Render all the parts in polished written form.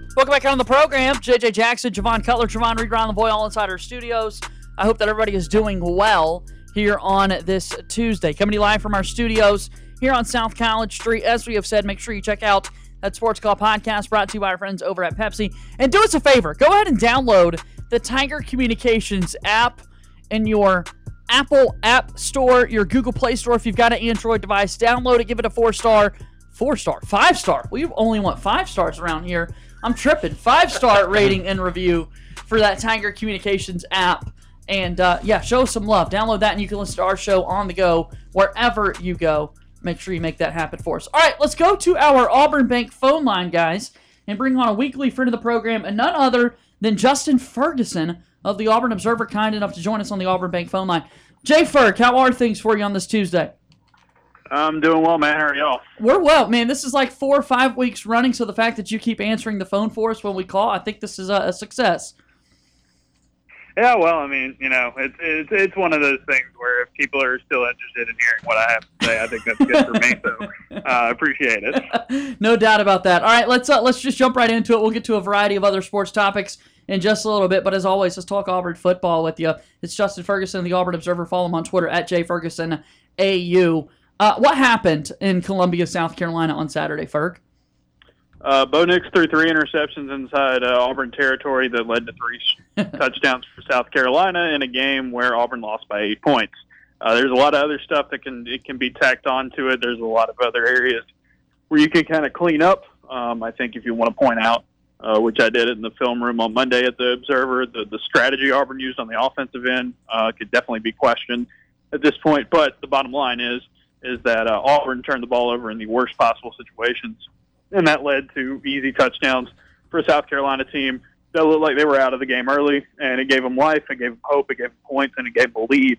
Welcome back on the program. JJ Jackson, Javon Cutler, Javon Reed, Ron LeVoy, all inside our studios. I hope that everybody is doing well here on this Tuesday. Coming to you live from our studios here on South College Street. As we have said, make sure you check out that Sports Call podcast brought to you by our friends over at Pepsi. And do us a favor. Go ahead and download the Tiger Communications app in your Apple App Store, your Google Play Store. If you've got an Android device, download it. Give it a 4-star. 5-star. We only want 5 stars around here. I'm tripping. 5-star rating and review for that Tiger Communications app. And, show us some love. Download that, and you can listen to our show on the go wherever you go. Make sure you make that happen for us. All right, let's go to our Auburn Bank phone line, guys, and bring on a weekly friend of the program, and none other than Justin Ferguson of the Auburn Observer, kind enough to join us on the Auburn Bank phone line. Jay Ferg, how are things for you on this Tuesday? I'm doing well, man. How are y'all? We're well, man. This is like 4 or 5 weeks running, so the fact that you keep answering the phone for us when we call, I think this is a success. Yeah, well, I mean, it's one of those things where if people are still interested in hearing what I have to say, I think that's good for me. So I appreciate it. No doubt about that. All right, let's just jump right into it. We'll get to a variety of other sports topics in just a little bit, but as always, let's talk Auburn football with you. It's Justin Ferguson of the Auburn Observer. Follow him on Twitter at JFergusonAU. What happened in Columbia, South Carolina on Saturday, Ferg? Bo Nix threw 3 interceptions inside Auburn territory that led to 3 touchdowns for South Carolina in a game where Auburn lost by 8 points. There's a lot of other stuff that can be tacked onto it. There's a lot of other areas where you can kind of clean up. I think if you want to point out, which I did in the film room on Monday at the Observer, the strategy Auburn used on the offensive end could definitely be questioned at this point. But the bottom line is that Auburn turned the ball over in the worst possible situations, and that led to easy touchdowns for a South Carolina team that looked like they were out of the game early, and it gave them life, it gave them hope, it gave them points, and it gave them a lead.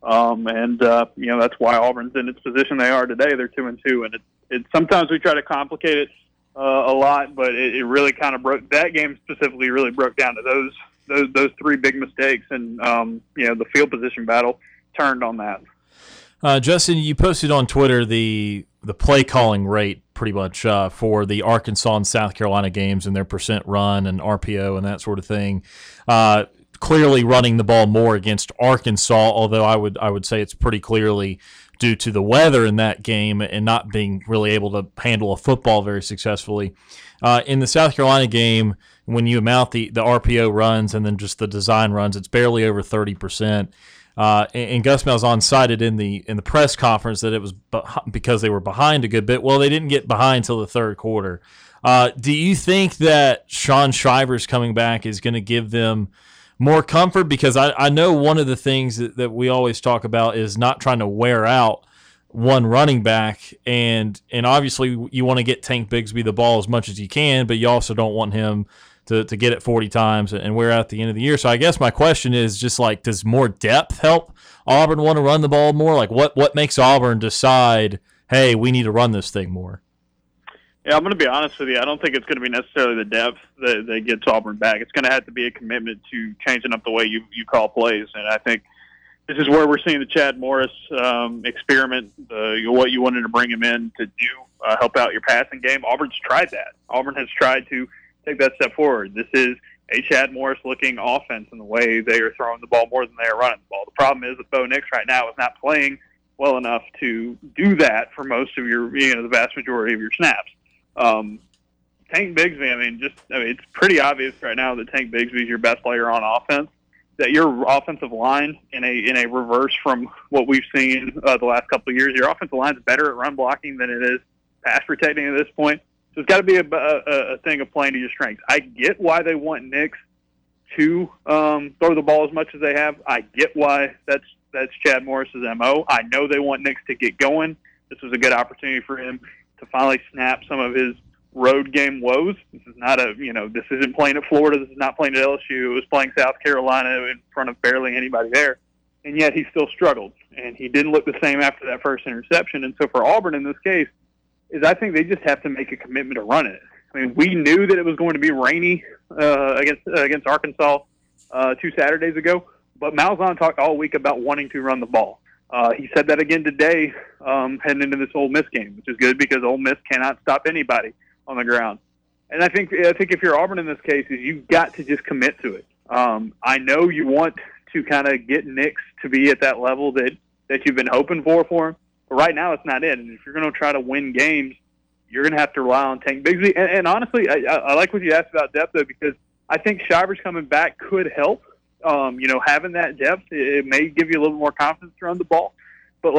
That's why Auburn's in its position they are today. They're 2-2, and it's sometimes we try to complicate it a lot, but it really kind of broke. That game specifically really broke down to those 3 big mistakes, and the field position battle turned on that. Justin, you posted on Twitter the play calling rate pretty much for the Arkansas and South Carolina games and their percent run and RPO and that sort of thing. Clearly running the ball more against Arkansas, although I would say it's pretty clearly due to the weather in that game and not being really able to handle a football very successfully. In the South Carolina game, when you amount the RPO runs and then just the design runs, it's barely over 30%. And Gus Malzahn cited in the press conference that it was because they were behind a good bit. Well, they didn't get behind until the third quarter. Do you think that Sean Shivers coming back is going to give them more comfort? Because I know one of the things that we always talk about is not trying to wear out one running back, and obviously you want to get Tank Bigsby the ball as much as you can, but you also don't want him to get it 40 times and wear out at the end of the year. So I guess my question is just like, does more depth help Auburn want to run the ball more? Like what makes Auburn decide, hey, we need to run this thing more? Yeah, I'm going to be honest with you. I don't think it's going to be necessarily the depth that gets Auburn back. It's going to have to be a commitment to changing up the way you call plays. And I think this is where we're seeing the Chad Morris experiment, what you wanted to bring him in to do, help out your passing game. Auburn's tried that. Auburn has tried to take that step forward. This is a Chad Morris-looking offense in the way they are throwing the ball more than they are running the ball. The problem is that Bo Nix right now is not playing well enough to do that for most of your, the vast majority of your snaps. Tank Bigsby, it's pretty obvious right now that Tank Bigsby is your best player on offense. That your offensive line, in a reverse from what we've seen the last couple of years, your offensive line is better at run blocking than it is pass protecting at this point. So it's got to be a thing of playing to your strengths. I get why they want Nix to throw the ball as much as they have. I get why that's Chad Morris's MO. I know they want Nix to get going. This was a good opportunity for him to finally snap some of his road game woes. This is not this isn't playing at Florida. This is not playing at LSU. It was playing South Carolina in front of barely anybody there. And yet he still struggled. And he didn't look the same after that first interception. And so for Auburn in this case, I think they just have to make a commitment to run it. I mean, we knew that it was going to be rainy against Arkansas 2 Saturdays ago, but Malzahn talked all week about wanting to run the ball. He said that again today heading into this Ole Miss game, which is good because Ole Miss cannot stop anybody on the ground. And I think if you're Auburn in this case, is you've got to just commit to it. I know you want to kind of get Nix to be at that level that you've been hoping for him, but right now it's not it. And if you're going to try to win games, you're going to have to rely on Tank Bigsby. And honestly, I like what you asked about depth, though, because I think Shivers coming back could help. Having that depth, it may give you a little more confidence to run the ball. But,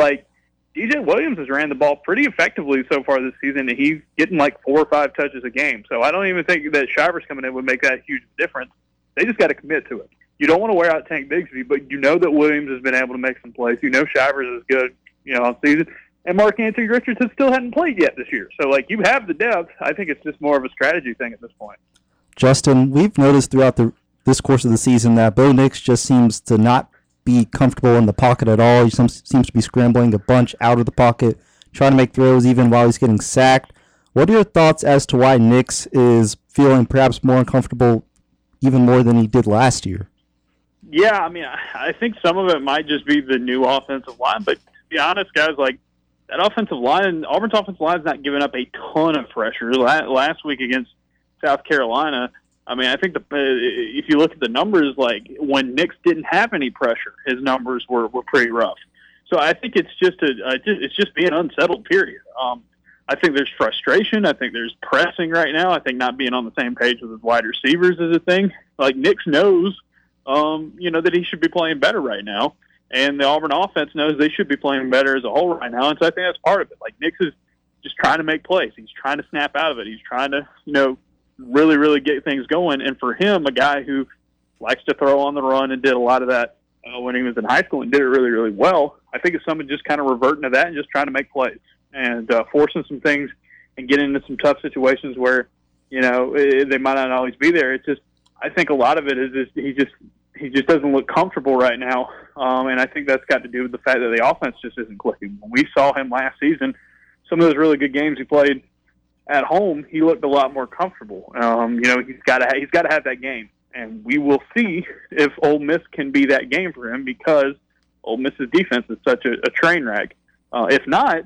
DJ Williams has ran the ball pretty effectively so far this season, and he's getting 4 or 5 touches a game. So I don't even think that Shivers coming in would make that huge difference. They just got to commit to it. You don't want to wear out Tank Bigsby, but you know that Williams has been able to make some plays. You know Shivers is good, on season. And Mark Anthony Richardson still hadn't played yet this year. So, you have the depth. I think it's just more of a strategy thing at this point. Justin, we've noticed throughout this course of the season that Bo Nix just seems to not be comfortable in the pocket at all. He seems to be scrambling a bunch out of the pocket, trying to make throws even while he's getting sacked. What are your thoughts as to why Nix is feeling perhaps more uncomfortable even more than he did last year? Yeah, I think some of it might just be the new offensive line, but to be honest, guys, that offensive line, Auburn's offensive line is not giving up a ton of pressure. Last week against South Carolina, I think if you look at the numbers, when Nix didn't have any pressure, his numbers were pretty rough. So I think it's just being unsettled, period. I think there's frustration. I think there's pressing right now. I think not being on the same page with his wide receivers is a thing. Nix knows, that he should be playing better right now, and the Auburn offense knows they should be playing better as a whole right now. And so I think that's part of it. Nix is just trying to make plays. He's trying to snap out of it. He's trying to, really, really get things going. And for him, a guy who likes to throw on the run and did a lot of that when he was in high school and did it really, really well, I think it's someone just kind of reverting to that and just trying to make plays and forcing some things and getting into some tough situations where, they might not always be there. It's just, I think a lot of it is just, he just doesn't look comfortable right now. And I think that's got to do with the fact that the offense just isn't clicking. When we saw him last season, some of those really good games he played at home, he looked a lot more comfortable. He's got to have that game, and we will see if Ole Miss can be that game for him because Ole Miss's defense is such a train wreck. If not,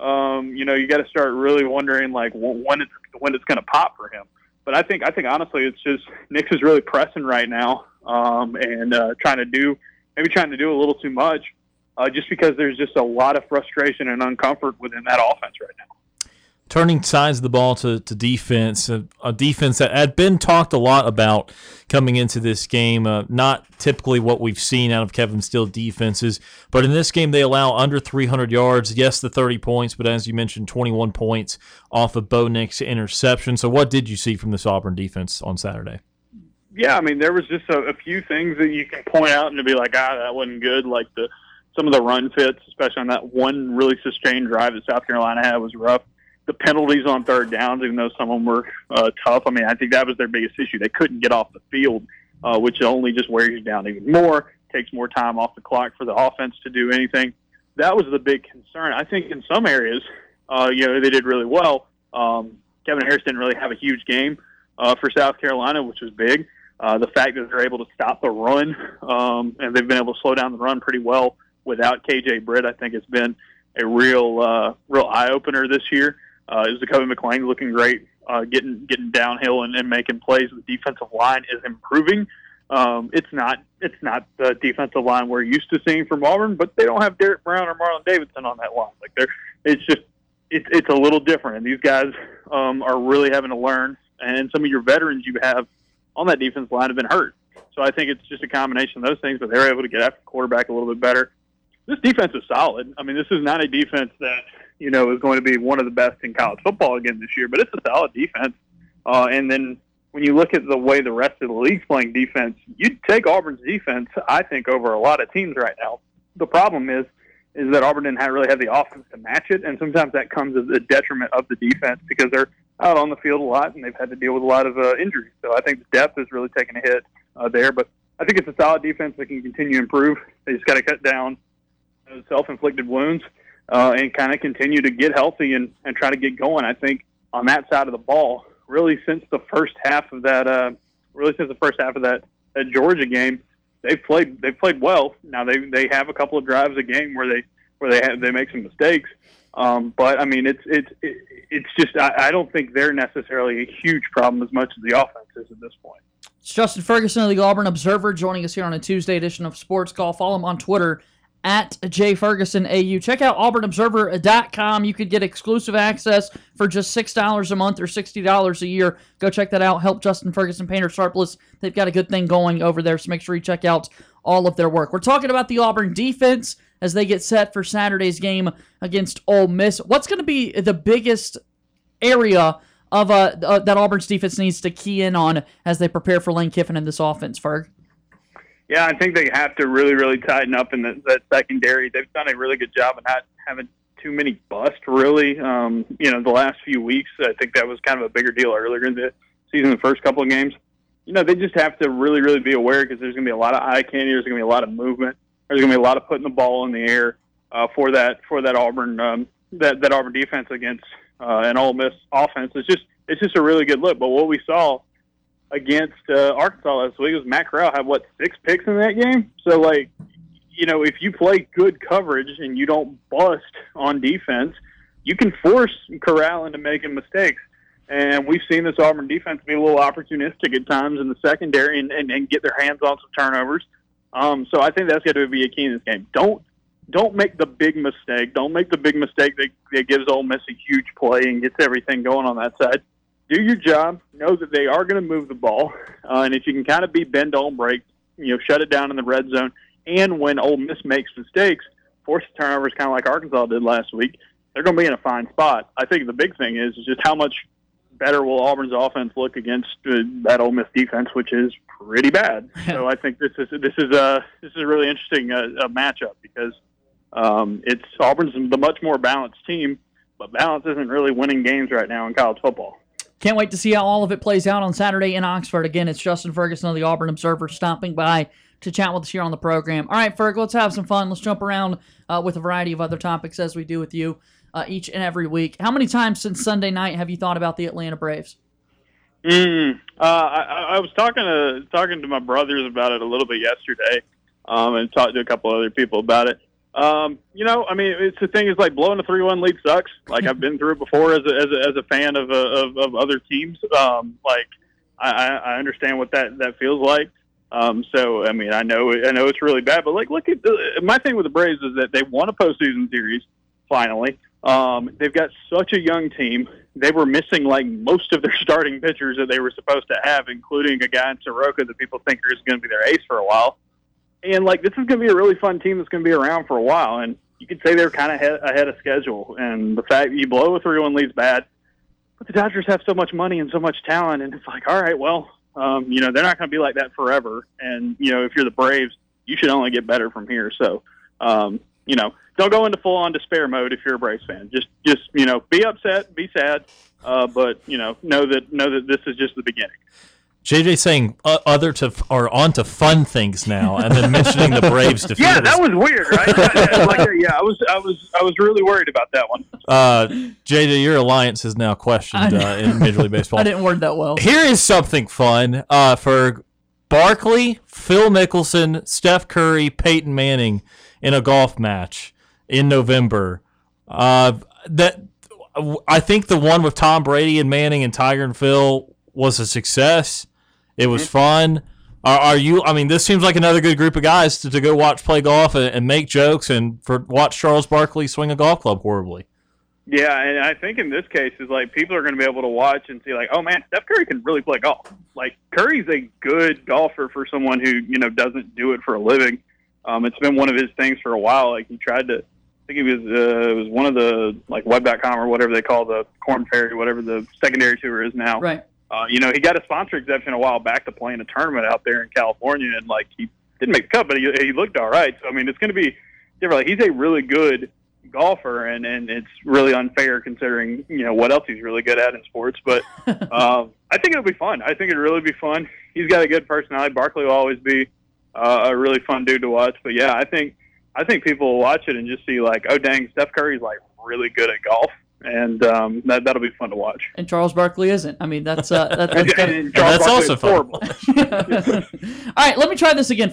you got to start really wondering when it's going to pop for him. But I think honestly, it's just Nix is really pressing right now and trying to do a little too much, just because there's just a lot of frustration and uncomfort within that offense right now. Turning sides of the ball to defense, a defense that had been talked a lot about coming into this game, not typically what we've seen out of Kevin Steele defenses, but in this game they allow under 300 yards, yes, the 30 points, but as you mentioned, 21 points off of Bo Nix interception. So what did you see from this Auburn defense on Saturday? Yeah, there was just a few things that you can point out and to be like, that wasn't good, some of the run fits, especially on that one really sustained drive that South Carolina had was rough. The penalties on third downs, even though some of them were tough, I think that was their biggest issue. They couldn't get off the field, which only just wears you down even more, takes more time off the clock for the offense to do anything. That was the big concern. I think in some areas, they did really well. Kevin Harris didn't really have a huge game for South Carolina, which was big. The fact that they're able to stop the run, and they've been able to slow down the run pretty well without KJ Britt, I think it's been a real eye-opener this year. Is Jacoby McClain looking great, getting downhill and making plays. The defensive line is improving. It's not the defensive line we're used to seeing from Auburn, but they don't have Derek Brown or Marlon Davidson on that line. It's a little different, and these guys are really having to learn. And some of your veterans you have on that defensive line have been hurt. So I think it's just a combination of those things, but they're able to get after the quarterback a little bit better. This defense is solid. This is not a defense that, is going to be one of the best in college football again this year, but it's a solid defense. And then when you look at the way the rest of the league's playing defense, you'd take Auburn's defense, I think, over a lot of teams right now. The problem is that Auburn didn't really have the offense to match it, and sometimes that comes as a detriment of the defense because they're out on the field a lot and they've had to deal with a lot of injuries. So I think the depth is really taking a hit there, but I think it's a solid defense that can continue to improve. They just got to cut down those self-inflicted wounds and kind of continue to get healthy and try to get going. I think on that side of the ball, really since the first half of that Georgia game, they've played well. Now they have a couple of drives a game where they make some mistakes, But I mean, it's just I don't think they're necessarily a huge problem as much as the offense is at this point. It's Justin Ferguson of the Auburn Observer joining us here on a Tuesday edition of Sports Call. Follow him on Twitter at jfergusonau. Check out auburnobserver.com. You could get exclusive access for just $6 a month or $60 a year. Go check that out. Help Justin Ferguson, Painter Sharpless. They've got a good thing going over there, so make sure you check out all of their work. We're talking about the Auburn defense as they get set for Saturday's game against Ole Miss. What's going to be the biggest area of that Auburn's defense needs to key in on as they prepare for Lane Kiffin and this offense, Ferg? Yeah, I think they have to really, really tighten up in that secondary. They've done a really good job of not having too many busts, really. The last few weeks, I think that was kind of a bigger deal earlier in the season, the first couple of games. They just have to really, really be aware because there's going to be a lot of eye candy. There's going to be a lot of movement. There's going to be a lot of putting the ball in the air for that Auburn that Auburn defense against an Ole Miss offense. It's just a really good look. But what we saw against Arkansas last week was Matt Corral had 6 picks in that game. So if you play good coverage and you don't bust on defense, you can force Corral into making mistakes. And we've seen this Auburn defense be a little opportunistic at times in the secondary and get their hands on some turnovers. So I think that's got to be a key in this game. Don't make the big mistake. Don't make the big mistake that gives Ole Miss a huge play and gets everything going on that side. Do your job. Know that they are going to move the ball. And if you can kind of be bend, don't break, shut it down in the red zone. And when Ole Miss makes mistakes, force turnovers kind of like Arkansas did last week, they're going to be in a fine spot. I think the big thing is just how much better will Auburn's offense look against that Ole Miss defense, which is pretty bad. So I think this is a really interesting matchup because it's Auburn's the much more balanced team, but balance isn't really winning games right now in college football. Can't wait to see how all of it plays out on Saturday in Oxford. Again, it's Justin Ferguson of the Auburn Observer stopping by to chat with us here on the program. All right, Ferg, let's have some fun. Let's jump around with a variety of other topics as we do with you each and every week. How many times since Sunday night have you thought about the Atlanta Braves? I was talking to my brothers about it a little bit yesterday, and talked to a couple other people about it. It's the thing is blowing a 3-1 lead sucks. I've been through it before as a fan of other teams. I understand what that feels like. I know it's really bad, but look at my thing with the Braves is that they won a postseason series finally. They've got such a young team. They were missing most of their starting pitchers that they were supposed to have, including a guy in Soroka that people think is going to be their ace for a while. And this is going to be a really fun team that's going to be around for a while. And you could say they're kind of ahead of schedule. And the fact that you blow a 3-1 lead's bad, but the Dodgers have so much money and so much talent, and it's all right, well, they're not going to be like that forever. And if you're the Braves, you should only get better from here. So, don't go into full-on despair mode if you're a Braves fan. Just be upset, be sad, but know that this is just the beginning. JJ saying on to fun things now, and then mentioning the Braves defeat. Yeah, that was weird, right? I was really worried about that one. JJ, your alliance is now questioned in Major League Baseball. I didn't word that well. Here is something fun for Barkley, Phil Mickelson, Steph Curry, Peyton Manning in a golf match in November. I think the one with Tom Brady and Manning and Tiger and Phil was a success. It was fun. This seems like another good group of guys to go play golf and make jokes and watch Charles Barkley swing a golf club horribly. Yeah, and I think in this case is people are going to be able to watch and see oh man, Steph Curry can really play golf. Curry's a good golfer for someone who doesn't do it for a living. It's been one of his things for a while. He tried to. I think it was one of the web.com or whatever they call the Korn Ferry, whatever the secondary tour is now. Right. He got a sponsor exemption a while back to play in a tournament out there in California, and he didn't make the cut, but he looked all right. So it's going to be different. He's a really good golfer, and it's really unfair considering what else he's really good at in sports. But I think it'll be fun. I think it'll really be fun. He's got a good personality. Barkley will always be a really fun dude to watch. But yeah, I think people will watch it and just see oh dang, Steph Curry's really good at golf. And that'll be fun to watch. And Charles Barkley isn't. That's that's also fun. Horrible. All right, let me try this again, Ferg.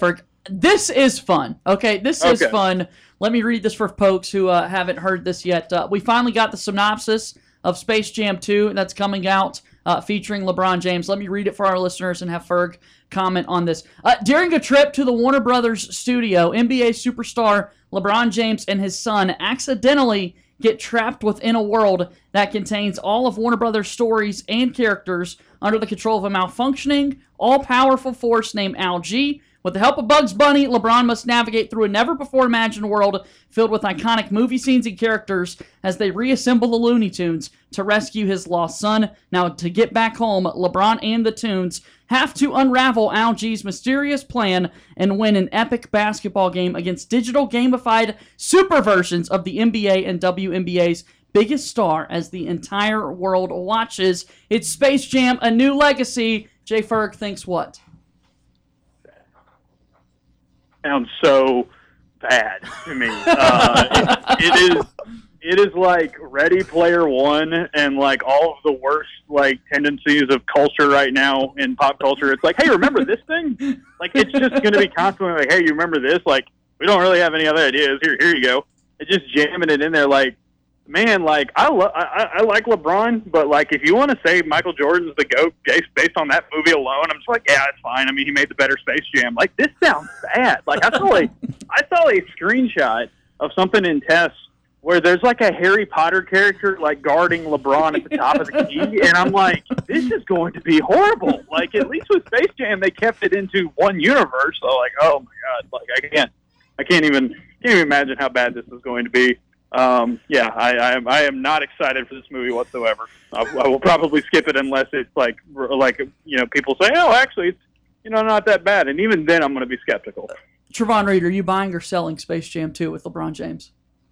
This is fun. Okay, this is Okay. fun. Let me read this for folks who haven't heard this yet. We finally got the synopsis of Space Jam 2 that's coming out featuring LeBron James. Let me read it for our listeners and have Ferg comment on this. During a trip to the Warner Brothers studio, NBA superstar LeBron James and his son accidentally get trapped within a world that contains all of Warner Brothers' stories and characters under the control of a malfunctioning, all-powerful force named Al G. With the help of Bugs Bunny, LeBron must navigate through a never-before-imagined world filled with iconic movie scenes and characters as they reassemble the Looney Tunes to rescue his lost son. Now, to get back home, LeBron and the Tunes have to unravel Al G's mysterious plan and win an epic basketball game against digital gamified super versions of the NBA and WNBA's biggest star as the entire world watches. It's Space Jam: A New Legacy. Jay Ferg thinks what? Sounds so bad to me. It is like Ready Player One and like all of the worst like tendencies of culture right now in pop culture. It's like, hey, remember this thing? Like it's just going to be constantly like, hey, you remember this? Like we don't really have any other ideas. Here you go. It's just jamming it in there. Like, man, like I like LeBron, but like if you want to say Michael Jordan's the GOAT based on that movie alone, I'm just like, yeah, it's fine. I mean, he made the better Space Jam. Like this sounds bad. Like I saw a screenshot of something in tests where there's like a Harry Potter character like guarding LeBron at the top of the key, and I'm like, this is going to be horrible. Like at least with Space Jam, they kept it into one universe. So like, oh my god, like I can't even imagine how bad this is going to be. Yeah, I am not excited for this movie whatsoever. I will probably skip it unless it's like people say, oh, actually it's not that bad, and even then I'm going to be skeptical. Trevon Reed, are you buying or selling Space Jam 2 with LeBron James?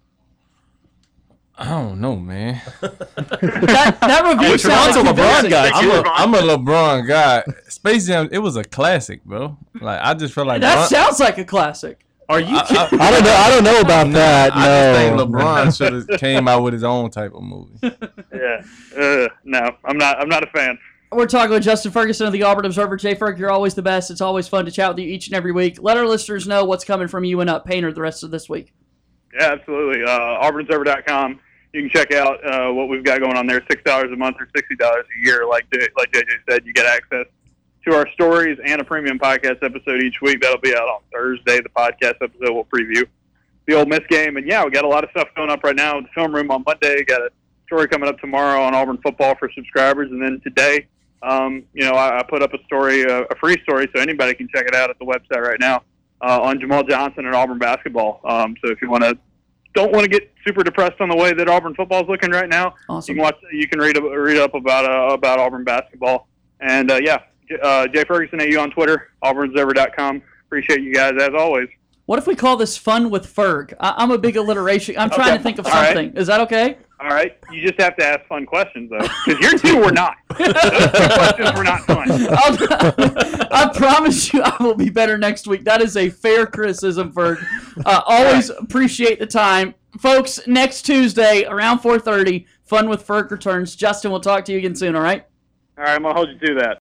I don't know, man. That review sounds a like LeBron guy. I'm a LeBron guy. Space Jam, it was a classic, bro. Like I just feel like that sounds like a classic. Are you kidding? I don't know about that. I just think No. LeBron should have came out with his own type of movie. Yeah, no, I'm not a fan. We're talking with Justin Ferguson of the Auburn Observer. Jay Ferg, you're always the best. It's always fun to chat with you each and every week. Let our listeners know what's coming from you and Painter the rest of this week. Yeah, absolutely. AuburnObserver.com. You can check out what we've got going on there. $6 a month or $60 a year. Like JJ said, you get access to our stories and a premium podcast episode each week. That'll be out on Thursday. The podcast episode will preview the Ole Miss game. And, yeah, we got a lot of stuff going up right now in the film room on Monday. Got a story coming up tomorrow on Auburn football for subscribers. And then today, I put up a story, a free story, so anybody can check it out at the website right now on Jamal Johnson and Auburn basketball. So if you don't want to get super depressed on the way that Auburn football is looking right now, Awesome. You can read up about Auburn basketball. And, Jay Ferguson at you on Twitter, AuburnObserver.com. Appreciate you guys as always. What if we call this Fun with Ferg? I'm a big alliteration. I'm trying to think of All right. something. Is that okay? All right, you just have to ask fun questions though, because your two were not. Those two questions were not fun. I promise you I will be better next week. That is a fair criticism, Ferg. Always appreciate the time. Folks, next Tuesday around 4:30, Fun with Ferg returns. Justin, we'll talk to you again soon, all right? All right, I'm going to hold you to that.